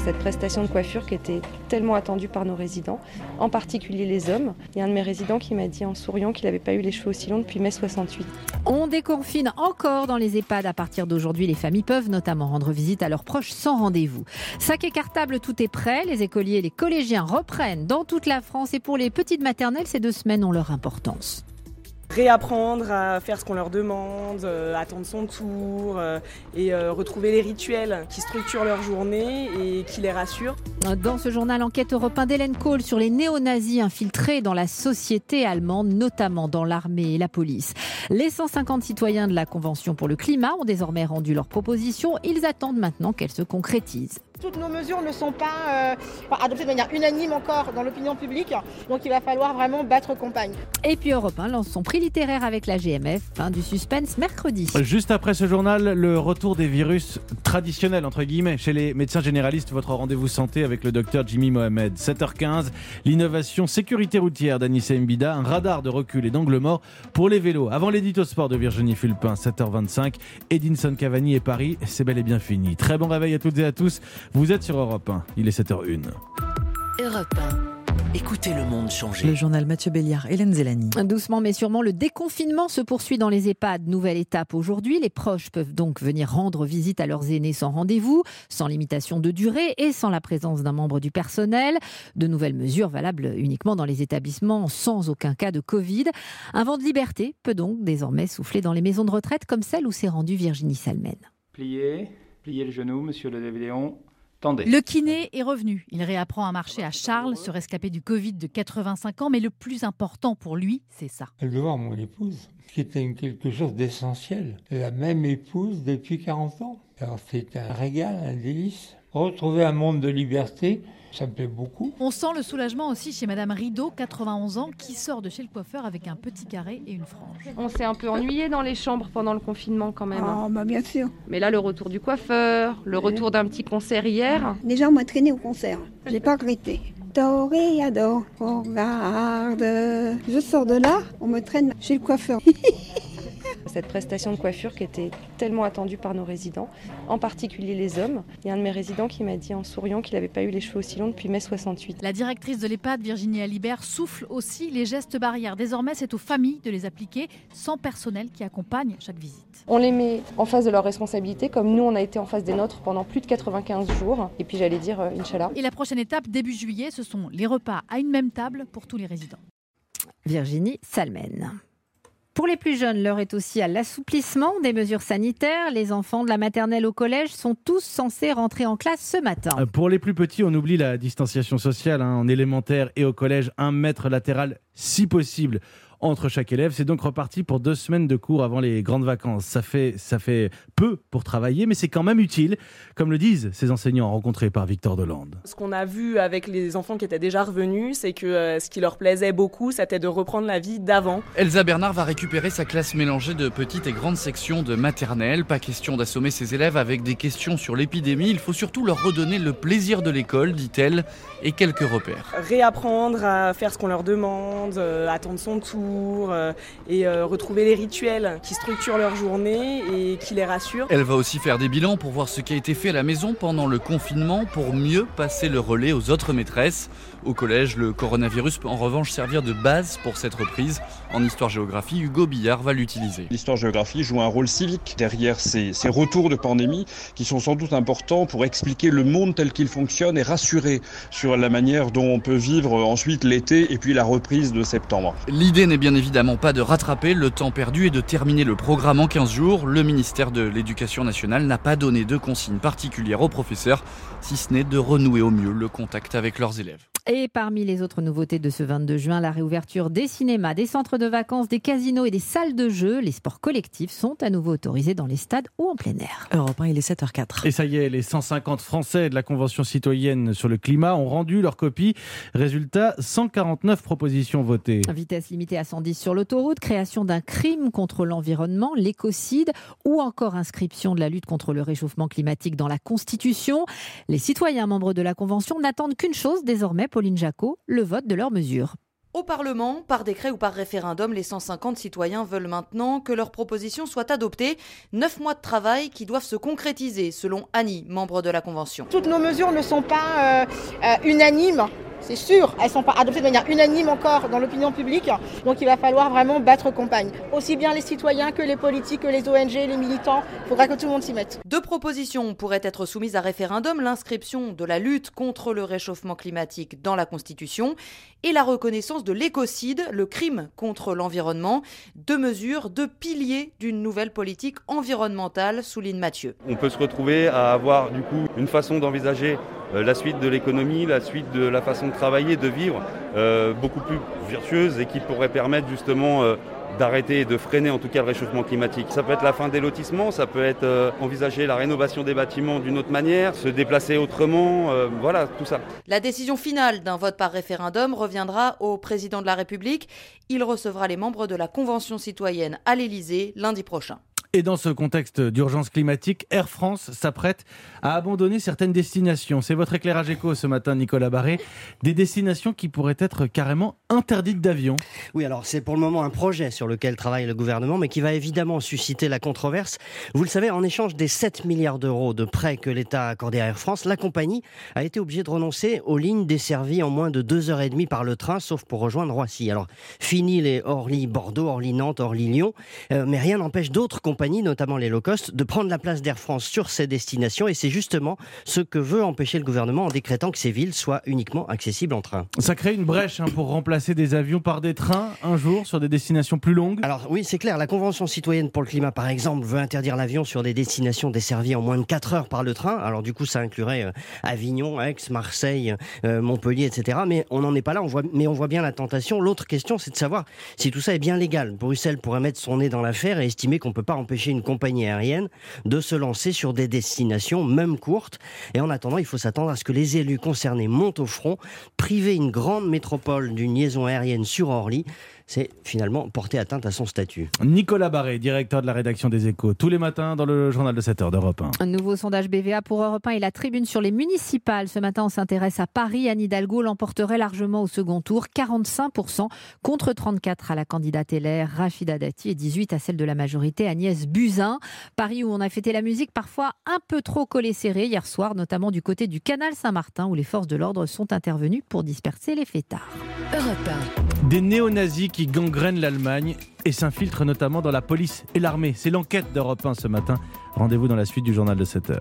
Cette prestation de coiffure qui était tellement attendue par nos résidents, en particulier les hommes. Il y a un de mes résidents qui m'a dit en souriant qu'il n'avait pas eu les cheveux aussi longs depuis mai 68. On déconfine encore dans les EHPAD. À partir d'aujourd'hui, les familles peuvent notamment rendre visite à leurs proches sans rendez-vous. Sac et cartable, tout est prêt. Les écoliers et les collégiens reprennent dans toute la France. Et pour les petites maternelles, ces 2 semaines ont leur importance. Réapprendre à faire ce qu'on leur demande, attendre son tour et retrouver les rituels qui structurent leur journée et qui les rassurent. Dans ce journal, enquête Europe 1 d'Hélène Kohl sur les néo-nazis infiltrés dans la société allemande, notamment dans l'armée et la police. Les 150 citoyens de la Convention pour le climat ont désormais rendu leurs propositions. Ils attendent maintenant qu'elles se concrétisent. Toutes nos mesures ne sont pas adoptées de manière unanime encore dans l'opinion publique, donc il va falloir vraiment battre campagne. Et puis Europe 1 lance son prix littéraire avec la GMF. Fin du suspense mercredi. Juste après ce journal, le retour des virus traditionnels, entre guillemets, chez les médecins généralistes. Votre rendez-vous santé avec le docteur Jimmy Mohamed. 7h15, l'innovation sécurité routière d'Anissa Mbida, un radar de recul et d'angle mort pour les vélos. Avant l'édito sport de Virginie Fulpin, 7h25, Edinson Cavani et Paris, c'est bel et bien fini. Très bon réveil à toutes et à tous. Vous êtes sur Europe 1, il est 7h01. Europe 1. Écoutez le monde changer. Le journal Mathieu Béliard, Hélène Zélani. Doucement mais sûrement, le déconfinement se poursuit dans les EHPAD. Nouvelle étape aujourd'hui. Les proches peuvent donc venir rendre visite à leurs aînés sans rendez-vous, sans limitation de durée et sans la présence d'un membre du personnel. De nouvelles mesures valables uniquement dans les établissements sans aucun cas de Covid. Un vent de liberté peut donc désormais souffler dans les maisons de retraite comme celle où s'est rendue Virginie Salmen. Pliez le genou, monsieur le Léon. Le kiné est revenu. Il réapprend à marcher à Charles, ce rescapé du Covid de 85 ans. Mais le plus important pour lui, c'est ça. De voir mon épouse, qui était quelque chose d'essentiel. La même épouse depuis 40 ans. Alors c'est un régal, un délice. Retrouver un monde de liberté, ça me plaît beaucoup. On sent le soulagement aussi chez Madame Rideau, 91 ans, qui sort de chez le coiffeur avec un petit carré et une frange. On s'est un peu ennuyé dans les chambres pendant le confinement quand même. Ah bah bien sûr. Mais là, le retour du coiffeur, le retour d'un petit concert hier. Déjà, on m'a traîné au concert. J'ai pas regretté. Toréador, regarde. Je sors de là, on me traîne chez le coiffeur. Cette prestation de coiffure qui était tellement attendue par nos résidents, en particulier les hommes. Il y a un de mes résidents qui m'a dit en souriant qu'il n'avait pas eu les cheveux aussi longs depuis mai 68. La directrice de l'EHPAD, Virginie Alibert, souffle aussi les gestes barrières. Désormais, c'est aux familles de les appliquer, sans personnel qui accompagne chaque visite. On les met en face de leurs responsabilités, comme nous, on a été en face des nôtres pendant plus de 95 jours. Et puis j'allais dire, Inch'Allah. Et la prochaine étape, début juillet, ce sont les repas à une même table pour tous les résidents. Virginie Salmen. Pour les plus jeunes, l'heure est aussi à l'assouplissement des mesures sanitaires. Les enfants de la maternelle au collège sont tous censés rentrer en classe ce matin. Pour les plus petits, on oublie la distanciation sociale en élémentaire et au collège, 1 mètre latéral si possible entre chaque élève. C'est donc reparti pour 2 semaines de cours avant les grandes vacances. Ça fait peu pour travailler, mais c'est quand même utile, comme le disent ces enseignants rencontrés par Victor Delande. Ce qu'on a vu avec les enfants qui étaient déjà revenus, c'est que ce qui leur plaisait beaucoup, c'était de reprendre la vie d'avant. Elsa Bernard va récupérer sa classe mélangée de petites et grandes sections de maternelle. Pas question d'assommer ses élèves avec des questions sur l'épidémie. Il faut surtout leur redonner le plaisir de l'école, dit-elle, et quelques repères. Réapprendre à faire ce qu'on leur demande, attendre son tour et retrouver les rituels qui structurent leur journée et qui les rassurent. Elle va aussi faire des bilans pour voir ce qui a été fait à la maison pendant le confinement pour mieux passer le relais aux autres maîtresses. Au collège, le coronavirus peut en revanche servir de base pour cette reprise. En histoire-géographie, Hugo Billard va l'utiliser. L'histoire-géographie joue un rôle civique derrière ces retours de pandémie qui sont sans doute importants pour expliquer le monde tel qu'il fonctionne et rassurer sur la manière dont on peut vivre ensuite l'été et puis la reprise de septembre. L'idée n'est bien évidemment pas de rattraper le temps perdu et de terminer le programme en 15 jours. Le ministère de l'Éducation nationale n'a pas donné de consignes particulières aux professeurs, si ce n'est de renouer au mieux le contact avec leurs élèves. Et parmi les autres nouveautés de ce 22 juin, la réouverture des cinémas, des centres de vacances, des casinos et des salles de jeux. Les sports collectifs sont à nouveau autorisés dans les stades ou en plein air. Europe 1, il est 7h04. Et ça y est, les 150 Français de la Convention citoyenne sur le climat ont rendu leur copie. Résultat, 149 propositions votées. Vitesse limitée à 110 sur l'autoroute, création d'un crime contre l'environnement, l'écocide ou encore inscription de la lutte contre le réchauffement climatique dans la Constitution. Les citoyens membres de la Convention n'attendent qu'une chose désormais, Pauline Jacot, le vote de leurs mesures. Au Parlement, par décret ou par référendum, les 150 citoyens veulent maintenant que leurs propositions soient adoptées. 9 mois de travail qui doivent se concrétiser, selon Annie, membre de la Convention. Toutes nos mesures ne sont pas unanimes. C'est sûr, elles ne sont pas adoptées de manière unanime encore dans l'opinion publique. Donc il va falloir vraiment battre campagne. Aussi bien les citoyens que les politiques, que les ONG, les militants. Il faudra que tout le monde s'y mette. 2 propositions pourraient être soumises à référendum. L'inscription de la lutte contre le réchauffement climatique dans la Constitution et la reconnaissance de l'écocide, le crime contre l'environnement. 2 mesures, 2 piliers d'une nouvelle politique environnementale, souligne Mathieu. On peut se retrouver à avoir du coup une façon d'envisager la suite de l'économie, la suite de la façon de travailler, de vivre, beaucoup plus vertueuse et qui pourrait permettre justement d'arrêter et de freiner en tout cas le réchauffement climatique. Ça peut être la fin des lotissements, ça peut être envisager la rénovation des bâtiments d'une autre manière, se déplacer autrement, voilà, tout ça. La décision finale d'un vote par référendum reviendra au président de la République. Il recevra les membres de la Convention citoyenne à l'Élysée lundi prochain. Et dans ce contexte d'urgence climatique, Air France s'apprête à abandonner certaines destinations. C'est votre éclairage éco ce matin, Nicolas Barré. Des destinations qui pourraient être carrément interdites d'avion. Oui, alors c'est pour le moment un projet sur lequel travaille le gouvernement, mais qui va évidemment susciter la controverse. Vous le savez, en échange des 7 milliards d'euros de prêts que l'État a accordés à Air France, la compagnie a été obligée de renoncer aux lignes desservies en moins de 2h30 par le train, sauf pour rejoindre Roissy. Alors, fini les Orly-Bordeaux, Orly-Nantes, Orly-Lyon, mais rien n'empêche d'autres compagnies, notamment les low-cost, de prendre la place d'Air France sur ces destinations, et c'est justement ce que veut empêcher le gouvernement en décrétant que ces villes soient uniquement accessibles en train. Ça crée une brèche pour remplacer des avions par des trains un jour sur des destinations plus longues. Alors oui, c'est clair, la Convention citoyenne pour le climat par exemple veut interdire l'avion sur des destinations desservies en moins de 4 heures par le train. Alors du coup ça inclurait Avignon, Aix, Marseille, Montpellier, etc. Mais on n'en est pas là, on voit bien la tentation. L'autre question, c'est de savoir si tout ça est bien légal. Bruxelles pourrait mettre son nez dans l'affaire et estimer qu'on ne peut pas empêcher une compagnie aérienne de se lancer sur des destinations, même courtes. Et en attendant, il faut s'attendre à ce que les élus concernés montent au front. Priver une grande métropole d'une liaison aérienne sur Orly, c'est finalement porter atteinte à son statut. Nicolas Barré, directeur de la rédaction des Échos, tous les matins dans le journal de 7h d'Europe 1. Un nouveau sondage BVA pour Europe 1 et la tribune sur les municipales. Ce matin, on s'intéresse à Paris. Anne Hidalgo l'emporterait largement au second tour, 45% contre 34% à la candidate LR Rachida Dati et 18% à celle de la majorité Agnès Buzyn. Paris où on a fêté la musique parfois un peu trop collé serré hier soir, notamment du côté du canal Saint-Martin où les forces de l'ordre sont intervenues pour disperser les fêtards. Europe 1. Des néo-nazis qui gangrènent l'Allemagne et s'infiltrent notamment dans la police et l'armée. C'est l'enquête d'Europe 1 ce matin. Rendez-vous dans la suite du journal de 7h.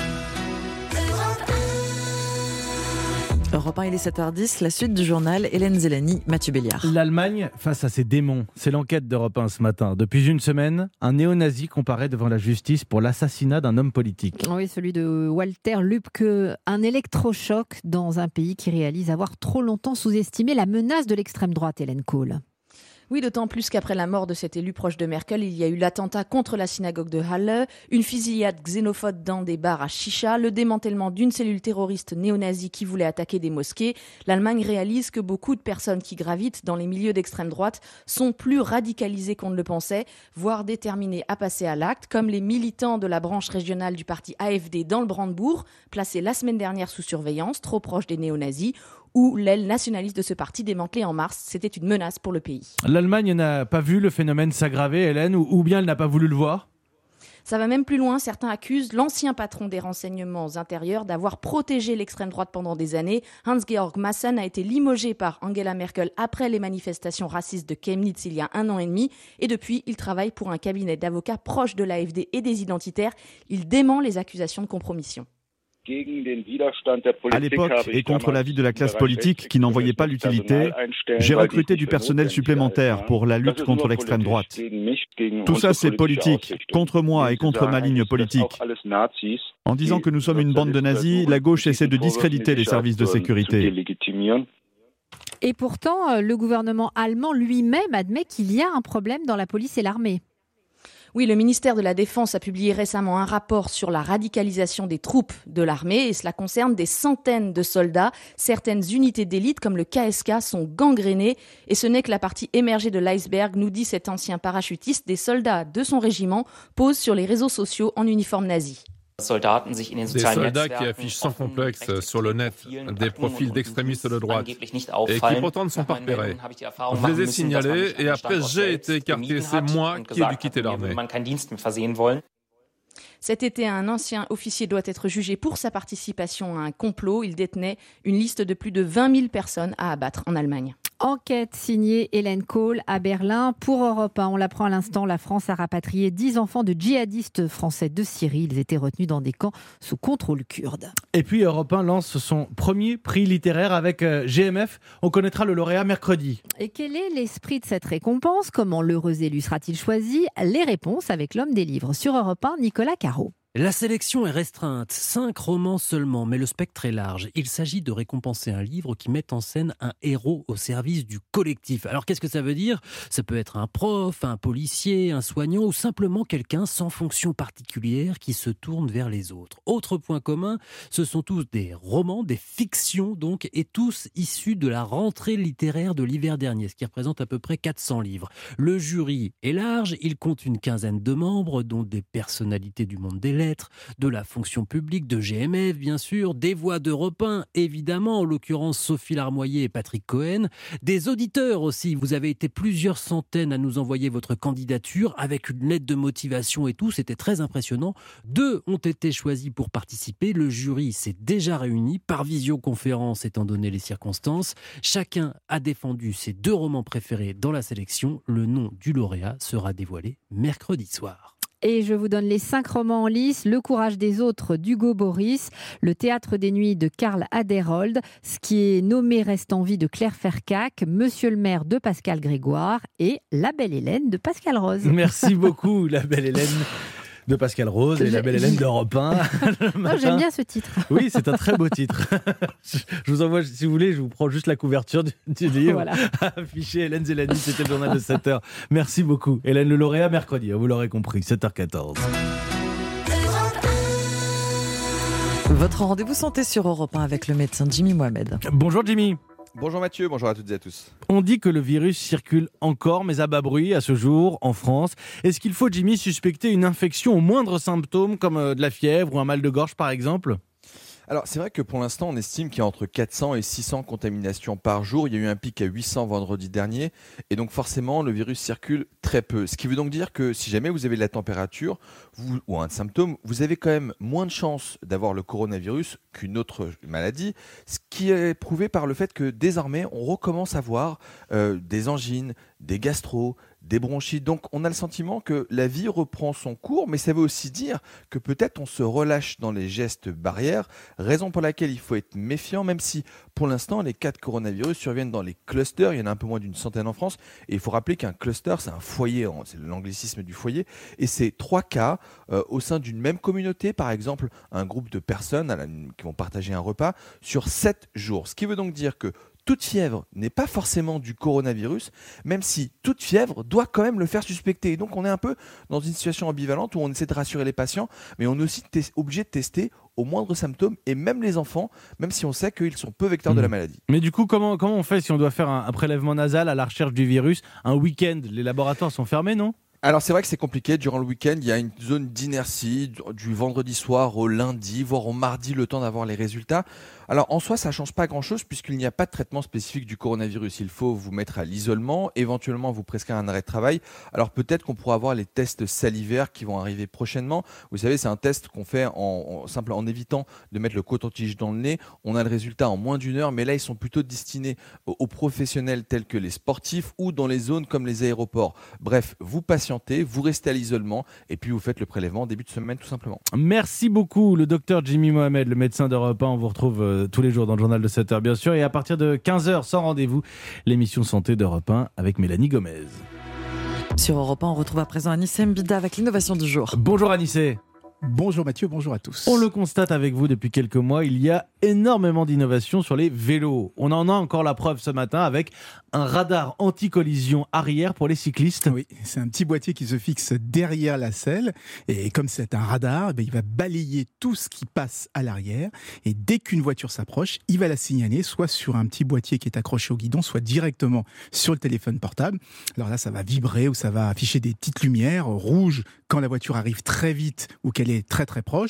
Europe 1, il est 7h10, la suite du journal, Hélène Zélani, Mathieu Béliard. L'Allemagne face à ses démons, c'est l'enquête d'Europe 1 ce matin. Depuis une semaine, un néo-nazi comparaît devant la justice pour l'assassinat d'un homme politique. Oui, celui de Walter Lübcke, un électrochoc dans un pays qui réalise avoir trop longtemps sous-estimé la menace de l'extrême droite, Hélène Kohl. Oui, d'autant plus qu'après la mort de cet élu proche de Merkel, il y a eu l'attentat contre la synagogue de Halle, une fusillade xénophobe dans des bars à Chicha, le démantèlement d'une cellule terroriste néo-nazie qui voulait attaquer des mosquées. L'Allemagne réalise que beaucoup de personnes qui gravitent dans les milieux d'extrême droite sont plus radicalisées qu'on ne le pensait, voire déterminées à passer à l'acte, comme les militants de la branche régionale du parti AfD dans le Brandebourg, placés la semaine dernière sous surveillance, trop proche des néo-nazis, ou l'aile nationaliste de ce parti démantelée en mars. C'était une menace pour le pays. L'Allemagne n'a pas vu le phénomène s'aggraver, Hélène, ou bien elle n'a pas voulu le voir ? Ça va même plus loin. Certains accusent l'ancien patron des renseignements intérieurs d'avoir protégé l'extrême droite pendant des années. Hans-Georg Maassen a été limogé par Angela Merkel après les manifestations racistes de Chemnitz il y a 1 an et demi. Et depuis, il travaille pour un cabinet d'avocats proche de l'AfD et des identitaires. Il dément les accusations de compromission. À l'époque, et contre l'avis de la classe politique qui n'en voyait pas l'utilité, j'ai recruté du personnel supplémentaire pour la lutte contre l'extrême droite. Tout ça, c'est politique, contre moi et contre ma ligne politique. En disant que nous sommes une bande de nazis, la gauche essaie de discréditer les services de sécurité. Et pourtant, le gouvernement allemand lui-même admet qu'il y a un problème dans la police et l'armée. Oui, le ministère de la Défense a publié récemment un rapport sur la radicalisation des troupes de l'armée et cela concerne des centaines de soldats. Certaines unités d'élite comme le KSK sont gangrénées et ce n'est que la partie émergée de l'iceberg, nous dit cet ancien parachutiste. Des soldats de son régiment posent sur les réseaux sociaux en uniforme nazi. Des soldats qui affichent sans complexe sur le net des profils d'extrémistes de droite et qui pourtant ne sont pas repérés. Je les ai signalés et après j'ai été écarté. C'est moi qui ai dû quitter l'armée. Cet été, un ancien officier doit être jugé pour sa participation à un complot. Il détenait une liste de plus de 20 000 personnes à abattre en Allemagne. Enquête signée Hélène Kohl à Berlin pour Europe 1. On l'apprend à l'instant, la France a rapatrié 10 enfants de djihadistes français de Syrie. Ils étaient retenus dans des camps sous contrôle kurde. Et puis Europe 1 lance son premier prix littéraire avec GMF. On connaîtra le lauréat mercredi. Et quel est l'esprit de cette récompense ? Comment l'heureux élu sera-t-il choisi ? Les réponses avec l'homme des livres sur Europe 1, Nicolas Caro. La sélection est restreinte, 5 romans seulement, mais le spectre est large. Il s'agit de récompenser un livre qui met en scène un héros au service du collectif. Alors qu'est-ce que ça veut dire ? Ça peut être un prof, un policier, un soignant ou simplement quelqu'un sans fonction particulière qui se tourne vers les autres. Autre point commun, ce sont tous des romans, des fictions donc, et tous issus de la rentrée littéraire de l'hiver dernier, ce qui représente à peu près 400 livres. Le jury est large, il compte une quinzaine de membres, dont des personnalités du monde des lettres, de la fonction publique, de GMF bien sûr, des voix d'Europe 1 évidemment, en l'occurrence Sophie Larmoyer et Patrick Cohen, des auditeurs aussi. Vous avez été plusieurs centaines à nous envoyer votre candidature avec une lettre de motivation et tout, c'était très impressionnant. 2 ont été choisis pour participer, le jury s'est déjà réuni par visioconférence étant donné les circonstances. Chacun a défendu ses 2 romans préférés dans la sélection. Le nom du lauréat sera dévoilé mercredi soir. Et je vous donne les 5 romans en lice. Le courage des autres d'Hugo Boris, Le théâtre des nuits de Karl Aderhold, Ce qui est nommé reste en vie de Claire Fercac, Monsieur le maire de Pascal Grégoire et La belle Hélène de Pascal Rose. Merci beaucoup, La belle Hélène de Pascal Rose et La belle Hélène d'Europe 1. J'aime bien ce titre. Oui, c'est un très beau titre. Je vous envoie, si vous voulez, je vous prends juste la couverture du livre. Voilà. Affiché Hélène Zélani, c'était le journal de 7h. Merci beaucoup. Hélène, le lauréat mercredi, vous l'aurez compris, 7h14. Votre rendez-vous santé sur Europe 1 avec le médecin Jimmy Mohamed. Bonjour Jimmy. Bonjour Mathieu, bonjour à toutes et à tous. On dit que le virus circule encore, mais à bas bruit, à ce jour, en France. Est-ce qu'il faut, Jimmy, suspecter une infection aux moindres symptômes, comme de la fièvre ou un mal de gorge, par exemple ? Alors c'est vrai que pour l'instant on estime qu'il y a entre 400 et 600 contaminations par jour. Il y a eu un pic à 800 vendredi dernier et donc forcément le virus circule très peu. Ce qui veut donc dire que si jamais vous avez de la température ou un symptôme, vous avez quand même moins de chances d'avoir le coronavirus qu'une autre maladie. Ce qui est prouvé par le fait que désormais on recommence à voir des angines, des gastro, des bronchites. Donc on a le sentiment que la vie reprend son cours, mais ça veut aussi dire que peut-être on se relâche dans les gestes barrières, raison pour laquelle il faut être méfiant, même si pour l'instant les cas de coronavirus surviennent dans les clusters, il y en a un peu moins d'une centaine en France, et il faut rappeler qu'un cluster c'est un foyer, c'est l'anglicisme du foyer, et c'est 3 cas au sein d'une même communauté, par exemple un groupe de personnes qui vont partager un repas sur 7 jours. Ce qui veut donc dire que toute fièvre n'est pas forcément du coronavirus, même si toute fièvre doit quand même le faire suspecter. Et donc on est un peu dans une situation ambivalente où on essaie de rassurer les patients, mais on est aussi obligé de tester aux moindres symptômes, et même les enfants, même si on sait qu'ils sont peu vecteurs de la maladie. Mais du coup, comment on fait si on doit faire un prélèvement nasal à la recherche du virus un week-end ? Les laboratoires sont fermés, non ? Alors c'est vrai que c'est compliqué, durant le week-end il y a une zone d'inertie du vendredi soir au lundi, voire au mardi, le temps d'avoir les résultats. Alors en soi ça ne change pas grand-chose puisqu'il n'y a pas de traitement spécifique du coronavirus. Il faut vous mettre à l'isolement, éventuellement vous prescrire un arrêt de travail. Alors peut-être qu'on pourra avoir les tests salivaires qui vont arriver prochainement. Vous savez, c'est un test qu'on fait en évitant de mettre le coton-tige dans le nez. On a le résultat en moins d'1 heure, mais là ils sont plutôt destinés aux professionnels tels que les sportifs ou dans les zones comme les aéroports. Bref, vous patientez, vous restez à l'isolement et puis vous faites le prélèvement en début de semaine tout simplement. Merci beaucoup le docteur Jimmy Mohamed, le médecin d'Europe 1. On vous retrouve tous les jours dans le journal de 7h bien sûr, et à partir de 15h sans rendez-vous, l'émission santé d'Europe 1 avec Mélanie Gomez. Sur Europe 1, on retrouve à présent Anissé Mbida avec l'innovation du jour. Bonjour Anissé. Bonjour Mathieu, bonjour à tous. On le constate avec vous depuis quelques mois, il y a énormément d'innovations sur les vélos. On en a encore la preuve ce matin avec un radar anti-collision arrière pour les cyclistes. Oui, c'est un petit boîtier qui se fixe derrière la selle et comme c'est un radar, il va balayer tout ce qui passe à l'arrière et dès qu'une voiture s'approche, il va la signaler soit sur un petit boîtier qui est accroché au guidon, soit directement sur le téléphone portable. Alors là, ça va vibrer ou ça va afficher des petites lumières rouges quand la voiture arrive très vite ou qu'elle est très très proche,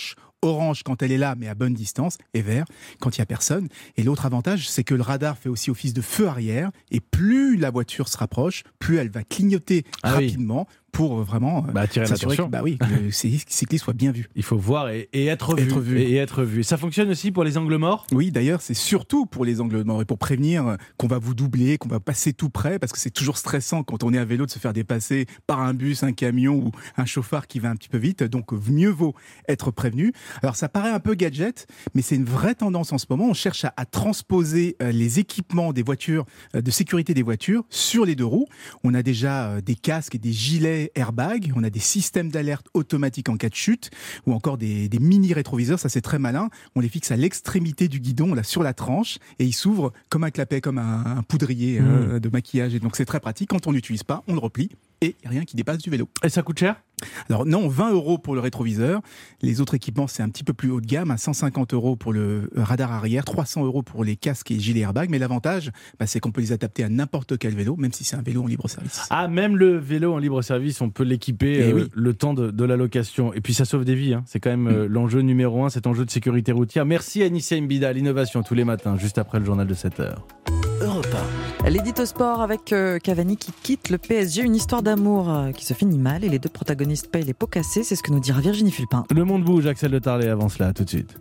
orange quand elle est là, mais à bonne distance, et vert quand il n'y a personne. Et l'autre avantage, c'est que le radar fait aussi office de feu arrière, et plus la voiture se rapproche, plus elle va clignoter rapidement. Pour vraiment attirer l'attention. Que le cycliste soit bien vu. Il faut voir et être vu. Et être vu. Ça fonctionne aussi pour les angles morts ? Oui, d'ailleurs, c'est surtout pour les angles morts et pour prévenir qu'on va vous doubler, qu'on va passer tout près, parce que c'est toujours stressant quand on est à vélo de se faire dépasser par un bus, un camion ou un chauffard qui va un petit peu vite. Donc, mieux vaut être prévenu. Alors, ça paraît un peu gadget, mais c'est une vraie tendance en ce moment. On cherche à transposer les équipements des voitures, de sécurité des voitures, sur les deux roues. On a déjà des casques et des gilets airbag, on a des systèmes d'alerte automatiques en cas de chute, ou encore des mini rétroviseurs, ça c'est très malin, on les fixe à l'extrémité du guidon, là sur la tranche, et ils s'ouvrent comme un clapet, comme un poudrier de maquillage, et donc c'est très pratique, quand on n'utilise pas, on le replie, et il n'y a rien qui dépasse du vélo. Et ça coûte cher ? Alors non, 20 € pour le rétroviseur. Les autres équipements, c'est un petit peu plus haut de gamme, à 150 € pour le radar arrière, 300 € pour les casques et gilets airbag. Mais l'avantage, c'est qu'on peut les adapter à n'importe quel vélo, même si c'est un vélo en libre service. Ah, même le vélo en libre service, on peut l'équiper le temps de la location. Et puis ça sauve des vies, c'est quand même l'enjeu numéro 1, cet enjeu de sécurité routière. Merci Anissa Mbida, l'innovation tous les matins, juste après le journal de 7h. Europe 1. L'édito sport avec Cavani qui quitte le PSG, une histoire d'amour qui se finit mal et les deux protagonistes payent les pots cassés, c'est ce que nous dira Virginie Fulpin. Le monde bouge, Axel de Tarlet avant cela, tout de suite.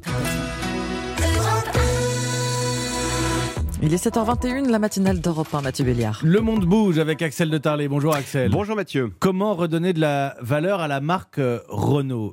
Il est 7h21, la matinale d'Europe 1, Mathieu Béliard. Le monde bouge avec Axel de Tarlet. Bonjour Axel. Bonjour Mathieu. Comment redonner de la valeur à la marque Renault ?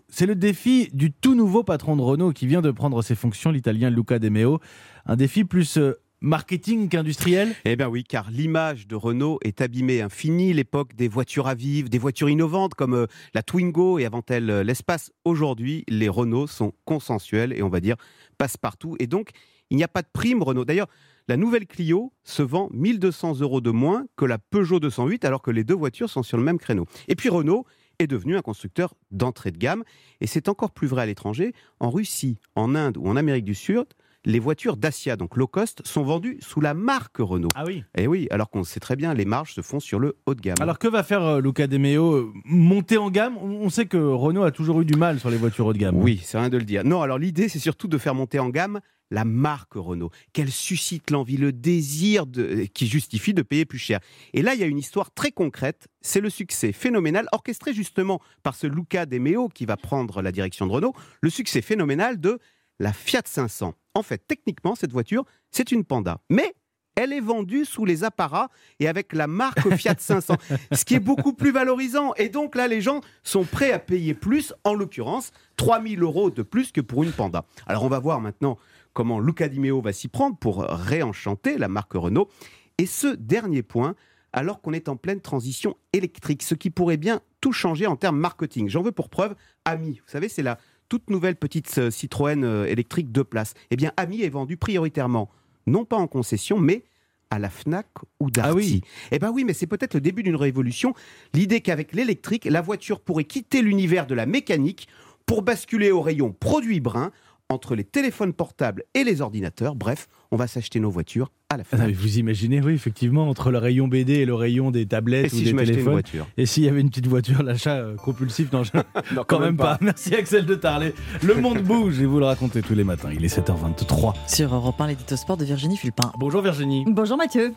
C'est le défi du tout nouveau patron de Renault qui vient de prendre ses fonctions, l'Italien Luca De Meo. Un défi plus marketing qu'industriel ? Eh bien oui, car l'image de Renault est abîmée. Fini l'époque des voitures à vivre, des voitures innovantes comme la Twingo et avant elle l'Espace. Aujourd'hui, les Renault sont consensuels et on va dire passe-partout. Et donc, il n'y a pas de prime Renault. D'ailleurs, la nouvelle Clio se vend 1 200 € de moins que la Peugeot 208 alors que les deux voitures sont sur le même créneau. Et puis Renault est devenu un constructeur d'entrée de gamme et c'est encore plus vrai à l'étranger. En Russie, en Inde ou en Amérique du Sud, les voitures Dacia, donc low cost, sont vendues sous la marque Renault. Ah oui. Et oui, alors qu'on sait très bien, les marges se font sur le haut de gamme. Alors que va faire Luca De Meo ? Monter en gamme ? On sait que Renault a toujours eu du mal sur les voitures haut de gamme. Oui, c'est rien de le dire. Non, alors l'idée, c'est surtout de faire monter en gamme la marque Renault, qu'elle suscite l'envie, le désir qui justifie de payer plus cher. Et là, il y a une histoire très concrète, c'est le succès phénoménal, orchestré justement par ce Luca De Meo qui va prendre la direction de Renault, le succès phénoménal de la Fiat 500. En fait, techniquement, cette voiture, c'est une Panda. Mais elle est vendue sous les apparats et avec la marque Fiat 500, ce qui est beaucoup plus valorisant. Et donc là, les gens sont prêts à payer plus, en l'occurrence, 3 000 € de plus que pour une Panda. Alors on va voir maintenant comment Luca De Meo va s'y prendre pour réenchanter la marque Renault. Et ce dernier point, alors qu'on est en pleine transition électrique, ce qui pourrait bien tout changer en termes marketing. J'en veux pour preuve Ami. Vous savez, c'est la toute nouvelle petite Citroën électrique 2 places. Eh bien, Ami est vendue prioritairement, non pas en concession, mais à la Fnac ou Darty. Ah oui. Eh bien oui, mais c'est peut-être le début d'une révolution. L'idée qu'avec l'électrique, la voiture pourrait quitter l'univers de la mécanique pour basculer au rayon produits bruns, entre les téléphones portables et les ordinateurs. Bref, on va s'acheter nos voitures à la Fnac. Vous imaginez, oui, effectivement, entre le rayon BD et le rayon des tablettes ou des téléphones. Et s'il y avait une petite voiture, l'achat compulsif, non, non quand même pas. Merci Axel de Tarlet. Le monde bouge et vous le racontez tous les matins. Il est 7h23. Sur Europe 1, l'édito sport de Virginie Fulpin. Bonjour Virginie. Bonjour Mathieu.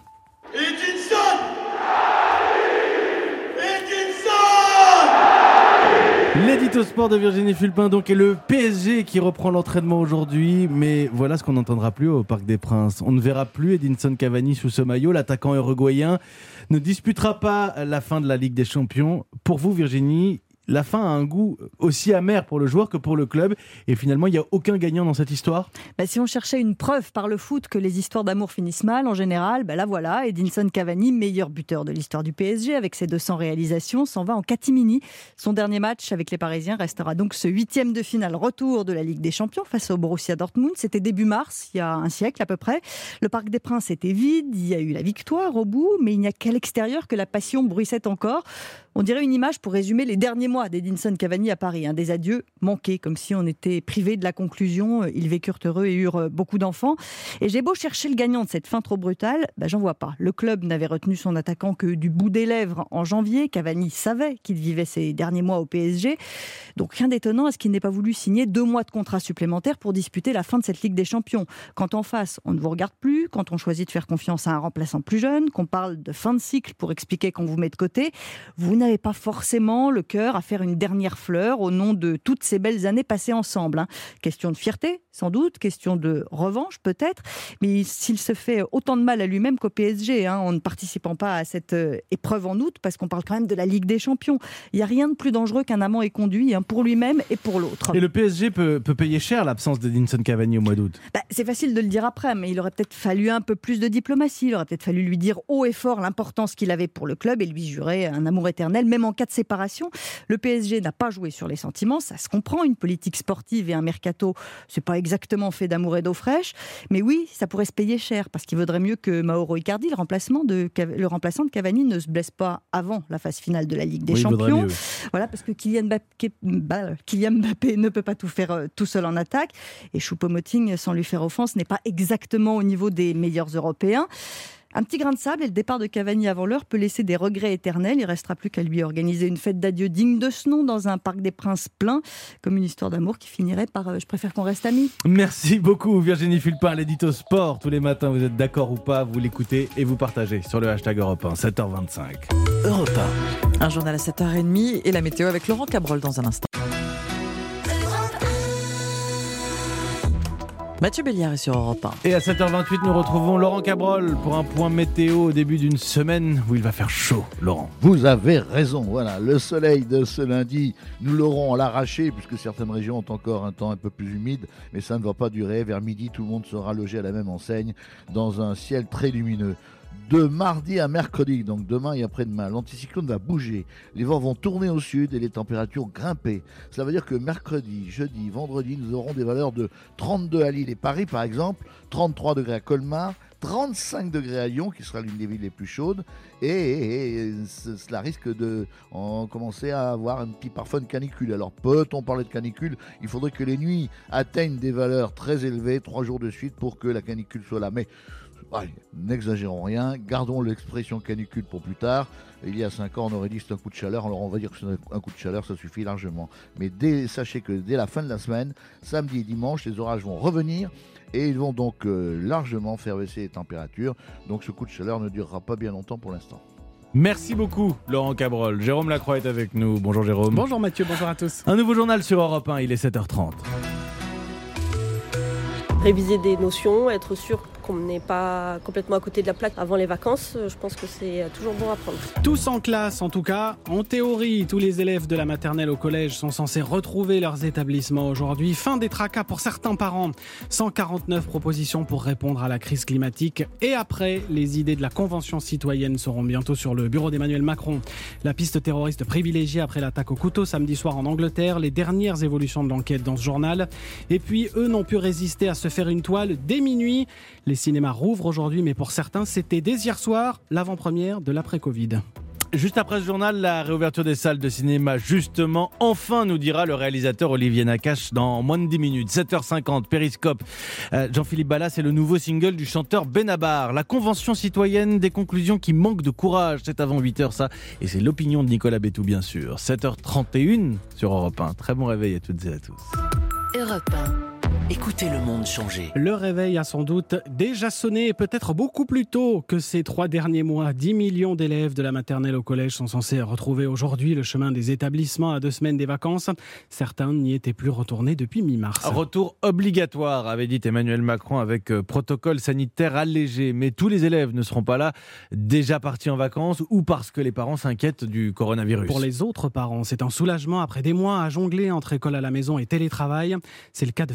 L'édito sport de Virginie Fulpin donc et le PSG qui reprend l'entraînement aujourd'hui, mais voilà ce qu'on n'entendra plus au Parc des Princes. On ne verra plus Edinson Cavani sous ce maillot. L'attaquant uruguayen ne disputera pas la fin de la Ligue des Champions. Pour vous Virginie, la fin a un goût aussi amer pour le joueur que pour le club. Et finalement, il n'y a aucun gagnant dans cette histoire. Si on cherchait une preuve par le foot que les histoires d'amour finissent mal, en général, là voilà, Edinson Cavani, meilleur buteur de l'histoire du PSG, avec ses 200 réalisations, s'en va en catimini. Son dernier match avec les Parisiens restera donc ce 8e de finale retour de la Ligue des Champions face au Borussia Dortmund. C'était début mars, il y a un siècle à peu près. Le Parc des Princes était vide, il y a eu la victoire au bout, mais il n'y a qu'à l'extérieur que la passion bruissait encore. On dirait une image pour résumer les derniers mois mois d'Edinson Cavani à Paris, des adieux manqués, comme si on était privé de la conclusion. Ils vécurent heureux et eurent beaucoup d'enfants. Et j'ai beau chercher le gagnant de cette fin trop brutale, j'en vois pas. Le club n'avait retenu son attaquant que du bout des lèvres en janvier. Cavani savait qu'il vivait ses derniers mois au PSG. Donc rien d'étonnant à ce qu'il n'ait pas voulu signer 2 mois de contrat supplémentaire pour disputer la fin de cette Ligue des Champions. Quand en face, on ne vous regarde plus, quand on choisit de faire confiance à un remplaçant plus jeune, qu'on parle de fin de cycle pour expliquer qu'on vous met de côté, vous n'avez pas forcément le cœur à faire une dernière fleur au nom de toutes ces belles années passées ensemble. Question de fierté, sans doute, question de revanche peut-être, mais s'il se fait autant de mal à lui-même qu'au PSG, en ne participant pas à cette épreuve en août, parce qu'on parle quand même de la Ligue des Champions. Il n'y a rien de plus dangereux qu'un amant éconduit pour lui-même et pour l'autre. Et le PSG peut payer cher l'absence d'Edinson Cavani au mois d'août. C'est facile de le dire après, mais il aurait peut-être fallu un peu plus de diplomatie. Il aurait peut-être fallu lui dire haut et fort l'importance qu'il avait pour le club et lui jurer un amour éternel, même en cas de séparation. Le PSG n'a pas joué sur les sentiments, ça se comprend. Une politique sportive et un mercato, c'est pas exactement fait d'amour et d'eau fraîche. Mais oui, ça pourrait se payer cher, parce qu'il vaudrait mieux que Mauro Icardi, le remplaçant de Cavani, ne se blesse pas avant la phase finale de la Ligue des Champions. Voilà, parce que Kylian Mbappé ne peut pas tout faire tout seul en attaque. Et Choupo-Moting, sans lui faire offense, n'est pas exactement au niveau des meilleurs Européens. Un petit grain de sable et le départ de Cavani avant l'heure peut laisser des regrets éternels. Il ne restera plus qu'à lui organiser une fête d'adieu digne de ce nom dans un parc des Princes plein, comme une histoire d'amour qui finirait par « je préfère qu'on reste amis ». Merci beaucoup Virginie Fulpin, l'édito sport. Tous les matins, vous êtes d'accord ou pas, vous l'écoutez et vous partagez sur le hashtag Europe 1, 7h25. Europe 1. Un journal à 7h30 et la météo avec Laurent Cabrol dans un instant. Mathieu Béliard est sur Europe 1. Et à 7h28, nous retrouvons Laurent Cabrol pour un point météo au début d'une semaine où il va faire chaud. Laurent. Vous avez raison, voilà. Le soleil de ce lundi, nous l'aurons à l'arraché puisque certaines régions ont encore un temps un peu plus humide, mais ça ne va pas durer. Vers midi, tout le monde sera logé à la même enseigne dans un ciel très lumineux. De mardi à mercredi, donc demain et après-demain, l'anticyclone va bouger, les vents vont tourner au sud et les températures grimper. Cela veut dire que mercredi, jeudi, vendredi, nous aurons des valeurs de 32 à Lille et Paris par exemple, 33 degrés à Colmar, 35 degrés à Lyon, qui sera l'une des villes les plus chaudes, et cela risque de commencer à avoir un petit parfum de canicule. Alors peut-on parler de canicule ? Il faudrait que les nuits atteignent des valeurs très élevées, 3 jours de suite, pour que la canicule soit là. Mais n'exagérons rien, gardons l'expression canicule pour plus tard. Il y a 5 ans, on aurait dit que c'est un coup de chaleur, alors on va dire que c'est un coup de chaleur, ça suffit largement. Mais sachez que dès la fin de la semaine, samedi et dimanche, les orages vont revenir et ils vont donc largement faire baisser les températures. Donc ce coup de chaleur ne durera pas bien longtemps pour l'instant. Merci beaucoup Laurent Cabrol. Jérôme Lacroix est avec nous. Bonjour Jérôme. Bonjour Mathieu, bonjour à tous. Un nouveau journal sur Europe 1, il est 7h30. Réviser des notions, être sûr qu'on n'est pas complètement à côté de la plaque avant les vacances, je pense que c'est toujours bon à prendre. Tous en classe en tout cas. En théorie, tous les élèves de la maternelle au collège sont censés retrouver leurs établissements aujourd'hui. Fin des tracas pour certains parents. 149 propositions pour répondre à la crise climatique. Et après, les idées de la Convention citoyenne seront bientôt sur le bureau d'Emmanuel Macron. La piste terroriste privilégiée après l'attaque au couteau samedi soir en Angleterre. Les dernières évolutions de l'enquête dans ce journal. Et puis, eux n'ont pu résister à se faire une toile dès minuit. Les cinémas rouvrent aujourd'hui, mais pour certains, c'était dès hier soir l'avant-première de l'après-Covid. Juste après ce journal, la réouverture des salles de cinéma, justement, enfin, nous dira le réalisateur Olivier Nakache dans moins de 10 minutes. 7h50, Périscope. Jean-Philippe Bala, c'est le nouveau single du chanteur Benabar. La Convention citoyenne, des conclusions qui manquent de courage. C'est avant 8h, ça. Et c'est l'opinion de Nicolas Bétou, bien sûr. 7h31 sur Europe 1. Très bon réveil à toutes et à tous. Europe 1. Écoutez le monde changer. Le réveil a sans doute déjà sonné, et peut-être beaucoup plus tôt que ces 3 derniers mois. 10 millions d'élèves de la maternelle au collège sont censés retrouver aujourd'hui le chemin des établissements à 2 semaines des vacances. Certains n'y étaient plus retournés depuis mi-mars. Retour obligatoire, avait dit Emmanuel Macron, avec protocole sanitaire allégé. Mais tous les élèves ne seront pas là, déjà partis en vacances ou parce que les parents s'inquiètent du coronavirus. Pour les autres parents, c'est un soulagement après des mois à jongler entre école à la maison et télétravail. C'est le cas de Fanny,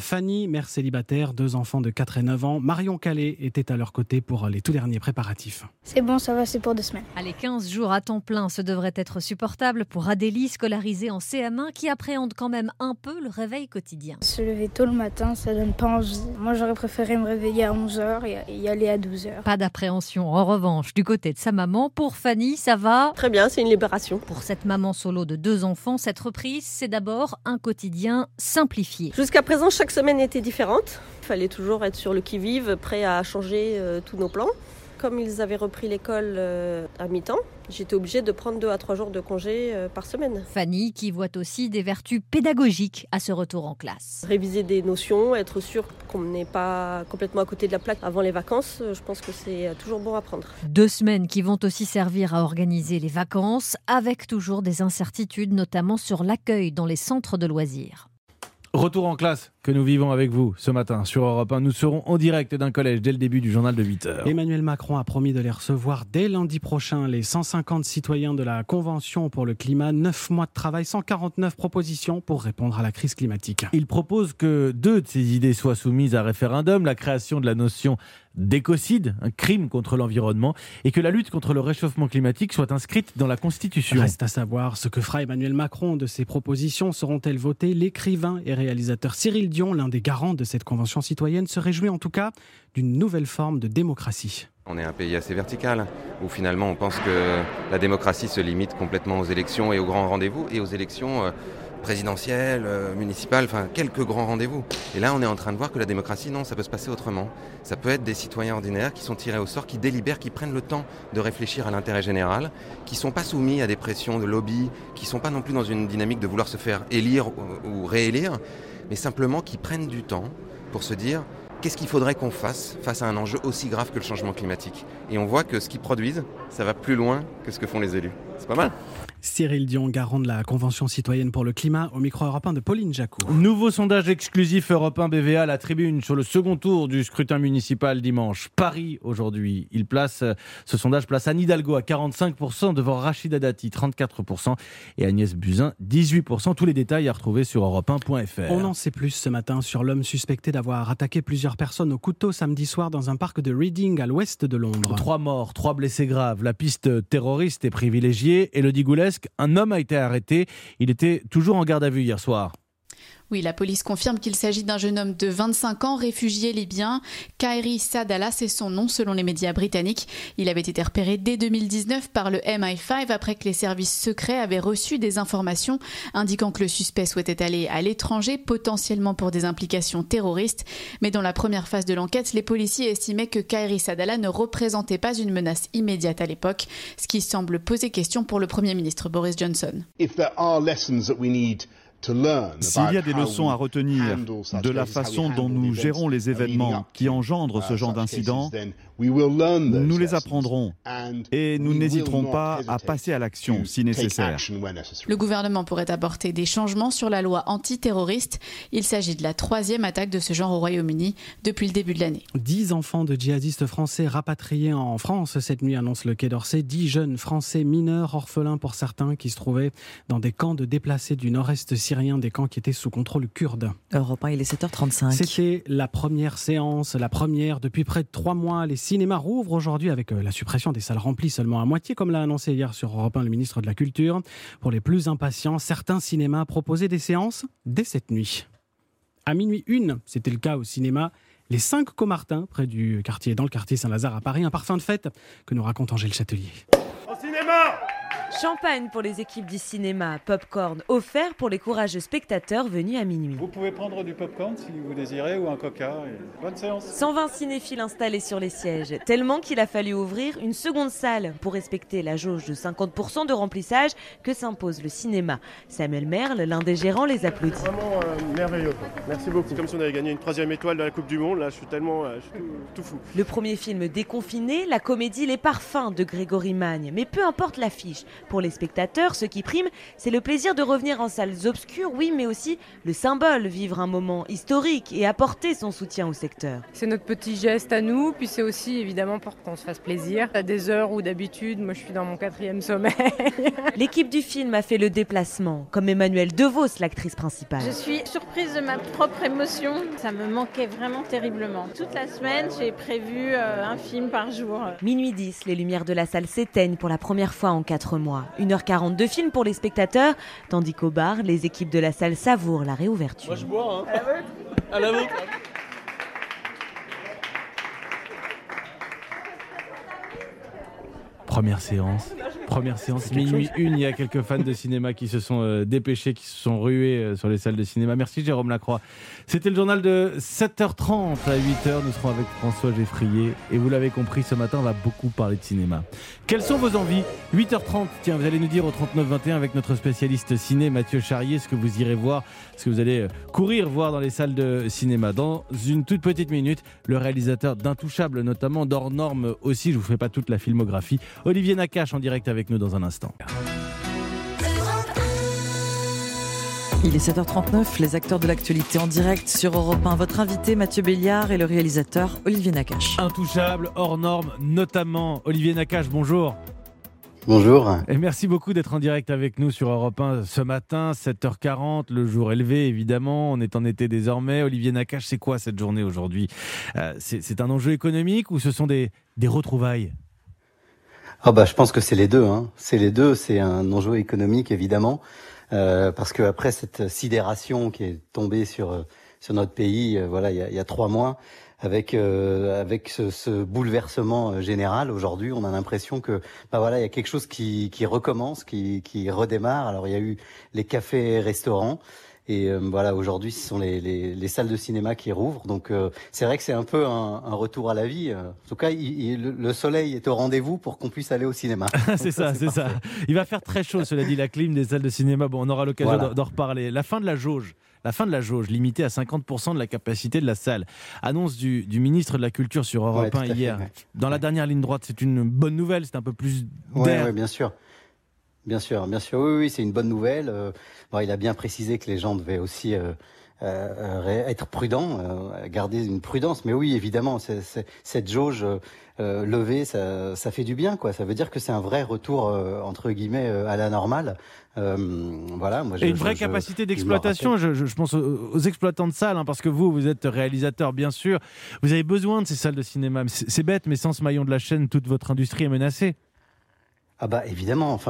mère célibataire, 2 enfants de 4 et 9 ans. Marion Calais était à leur côté pour les tout derniers préparatifs. C'est bon, ça va, c'est pour 2 semaines. Allez, 15 jours à temps plein, ce devrait être supportable pour Adélie, scolarisée en CM1, qui appréhende quand même un peu le réveil quotidien. Se lever tôt le matin, ça donne pas envie. Moi, j'aurais préféré me réveiller à 11h et y aller à 12h. Pas d'appréhension, en revanche, du côté de sa maman. Pour Fanny, ça va ? Très bien, c'est une libération. Pour cette maman solo de 2 enfants, cette reprise, c'est d'abord un quotidien simplifié. Jusqu'à présent, chaque semaine était différente. Il fallait toujours être sur le qui-vive, prêt à changer tous nos plans. Comme ils avaient repris l'école à mi-temps, j'étais obligée de prendre 2 à 3 jours de congé par semaine. Fanny qui voit aussi des vertus pédagogiques à ce retour en classe. Réviser des notions, être sûr qu'on n'est pas complètement à côté de la plaque avant les vacances, je pense que c'est toujours bon à prendre. 2 semaines qui vont aussi servir à organiser les vacances, avec toujours des incertitudes, notamment sur l'accueil dans les centres de loisirs. Retour en classe que nous vivons avec vous ce matin sur Europe 1. Nous serons en direct d'un collège dès le début du journal de 8h. Emmanuel Macron a promis de les recevoir dès lundi prochain, les 150 citoyens de la Convention pour le climat. 9 mois de travail, 149 propositions pour répondre à la crise climatique. Il propose que 2 de ces idées soient soumises à référendum, la création de la notion d'écocide, un crime contre l'environnement, et que la lutte contre le réchauffement climatique soit inscrite dans la Constitution. Reste à savoir ce que fera Emmanuel Macron de ces propositions. Seront-elles votées ? L'écrivain et réalisateur Cyril Dion, l'un des garants de cette convention citoyenne, se réjouit en tout cas d'une nouvelle forme de démocratie. On est un pays assez vertical, où finalement on pense que la démocratie se limite complètement aux élections et aux grands rendez-vous, et aux élections présidentielles, municipales, enfin quelques grands rendez-vous. Et là on est en train de voir que la démocratie, non, ça peut se passer autrement. Ça peut être des citoyens ordinaires qui sont tirés au sort, qui délibèrent, qui prennent le temps de réfléchir à l'intérêt général, qui ne sont pas soumis à des pressions de lobby, qui ne sont pas non plus dans une dynamique de vouloir se faire élire ou réélire, mais simplement qui prennent du temps pour se dire qu'est-ce qu'il faudrait qu'on fasse face à un enjeu aussi grave que le changement climatique. Et on voit que ce qu'ils produisent, ça va plus loin que ce que font les élus. C'est pas mal. Cyril Dion, garant de la Convention citoyenne pour le climat, au micro Europe 1 de Pauline Jacot. Nouveau sondage exclusif Europe 1 BVA, la tribune sur le second tour du scrutin municipal dimanche. Paris aujourd'hui. Ce sondage place Anne Hidalgo à 45% devant Rachida Dati 34% et Agnès Buzyn 18%. Tous les détails à retrouver sur europe1.fr. On en sait plus ce matin sur l'homme suspecté d'avoir attaqué plusieurs personnes au couteau samedi soir dans un parc de Reading à l'ouest de Londres. 3 morts, 3 blessés graves. La piste terroriste est privilégiée. Elodie Goulesque, un homme a été arrêté. Il était toujours en garde à vue hier soir. Oui, la police confirme qu'il s'agit d'un jeune homme de 25 ans, réfugié libyen. Khairi Saadallah, c'est son nom selon les médias britanniques. Il avait été repéré dès 2019 par le MI5 après que les services secrets avaient reçu des informations indiquant que le suspect souhaitait aller à l'étranger, potentiellement pour des implications terroristes. Mais dans la première phase de l'enquête, les policiers estimaient que Khairi Saadallah ne représentait pas une menace immédiate à l'époque, ce qui semble poser question pour le Premier ministre Boris Johnson. S'il y a des leçons à retenir de la façon dont nous gérons les événements qui engendrent ce genre d'incidents, nous les apprendrons et nous n'hésiterons pas à passer à l'action si nécessaire. Le gouvernement pourrait apporter des changements sur la loi antiterroriste. Il s'agit de la 3e attaque de ce genre au Royaume-Uni depuis le début de l'année. 10 enfants de djihadistes français rapatriés en France cette nuit, annonce le Quai d'Orsay. 10 jeunes français mineurs, orphelins pour certains, qui se trouvaient dans des camps de déplacés du nord-est syrien, des camps qui étaient sous contrôle kurde. Europe 1, il est 7h35. C'était la première séance, la première depuis près de 3 mois. Les cinémas rouvrent aujourd'hui avec la suppression des salles remplies seulement à moitié, comme l'a annoncé hier sur Europe 1 le ministre de la Culture. Pour les plus impatients, certains cinémas proposaient des séances dès cette nuit. À minuit 1, c'était le cas au cinéma Les 5 Comartins, dans le quartier Saint-Lazare à Paris. Un parfum de fête que nous raconte Angèle Châtelier. Au cinéma! Champagne pour les équipes du cinéma, popcorn offert pour les courageux spectateurs venus à minuit. Vous pouvez prendre du popcorn si vous désirez ou un coca. Bonne séance. 120 cinéphiles installés sur les sièges, tellement qu'il a fallu ouvrir une seconde salle pour respecter la jauge de 50% de remplissage que s'impose le cinéma. Samuel Merle, l'un des gérants, les applaudit. Vraiment merveilleux. Merci beaucoup. C'est comme si on avait gagné une 3e étoile de la Coupe du Monde. Là, je suis tout fou. Le premier film déconfiné, la comédie Les Parfums de Grégory Magne. Mais peu importe l'affiche. Pour les spectateurs, ce qui prime, c'est le plaisir de revenir en salles obscures, oui, mais aussi le symbole, vivre un moment historique et apporter son soutien au secteur. C'est notre petit geste à nous, puis c'est aussi évidemment pour qu'on se fasse plaisir. À des heures où d'habitude, moi je suis dans mon 4e sommeil. L'équipe du film a fait le déplacement, comme Emmanuelle DeVos, l'actrice principale. Je suis surprise de ma propre émotion. Ça me manquait vraiment terriblement. Toute la semaine, j'ai prévu un film par jour. Minuit 10, les lumières de la salle s'éteignent pour la première fois en 4 mois. 1h40 de film pour les spectateurs, tandis qu'au bar, les équipes de la salle savourent la réouverture. Moi je bois, hein. À la vôtre. Première séance, minuit 1, il y a quelques fans de cinéma qui se sont dépêchés, qui se sont rués sur les salles de cinéma. Merci Jérôme Lacroix. C'était le journal de 7h30 à 8h. Nous serons avec François Geffrier. Et vous l'avez compris, ce matin, on va beaucoup parler de cinéma. Quelles sont vos envies ? 8h30, tiens, vous allez nous dire au 39-21 avec notre spécialiste ciné, Mathieu Charrier, ce que vous irez voir, ce que vous allez courir voir dans les salles de cinéma. Dans une toute petite minute, le réalisateur d'Intouchables, notamment d'Hors Normes aussi, je ne vous fais pas toute la filmographie, Olivier Nakache en direct avec nous dans un instant. Il est 7h39, les acteurs de l'actualité en direct sur Europe 1. Votre invité Mathieu Béliard et le réalisateur Olivier Nakache. Intouchables, Hors Normes, notamment. Olivier Nakache, bonjour. Bonjour. Et merci beaucoup d'être en direct avec nous sur Europe 1 ce matin, 7h40, le jour élevé évidemment, on est en été désormais. Olivier Nakache, c'est quoi cette journée aujourd'hui ? C'est un enjeu économique ou ce sont des retrouvailles ? Je pense que c'est les deux. C'est les deux. C'est un enjeu économique évidemment, parce que après cette sidération qui est tombée sur notre pays, il y a 3 mois, avec ce bouleversement général, aujourd'hui, on a l'impression que il y a quelque chose qui recommence, qui redémarre. Alors il y a eu les cafés et restaurants. Et aujourd'hui, ce sont les salles de cinéma qui rouvrent. Donc, c'est vrai que c'est un peu un retour à la vie. En tout cas, le soleil est au rendez-vous pour qu'on puisse aller au cinéma. c'est ça. Il va faire très chaud, cela dit, la clim des salles de cinéma. Bon, on aura l'occasion d'en reparler. La fin de la jauge, limitée à 50% de la capacité de la salle. Annonce du ministre de la Culture sur Europe 1 hier. Dans la dernière ligne droite, c'est une bonne nouvelle, c'est un peu plus d'air. Oui, bien sûr. Bien sûr, oui, c'est une bonne nouvelle. Il a bien précisé que les gens devaient aussi être prudents, garder une prudence. Mais oui, évidemment, cette jauge levée, ça fait du bien, quoi. Ça veut dire que c'est un vrai retour entre guillemets à la normale. Et une vraie capacité d'exploitation. Je pense aux exploitants de salles, parce que vous êtes réalisateur, bien sûr. Vous avez besoin de ces salles de cinéma. C'est bête, mais sans ce maillon de la chaîne, toute votre industrie est menacée. Évidemment,